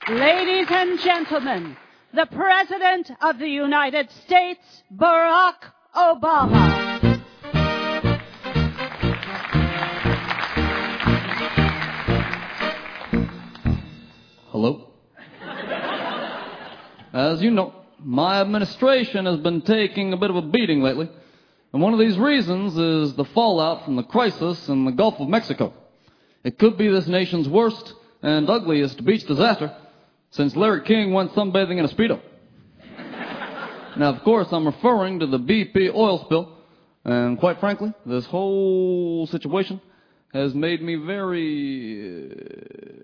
Ladies and gentlemen, the President of the United States, Barack Obama. Hello? As you know, my administration has been taking a bit of a beating lately, and one of these reasons is the fallout from the crisis in the Gulf of Mexico. It could be this nation's worst and ugliest beach disaster since Larry King went sunbathing in a Speedo. Now, of course, I'm referring to the BP oil spill, and quite frankly, this whole situation has made me very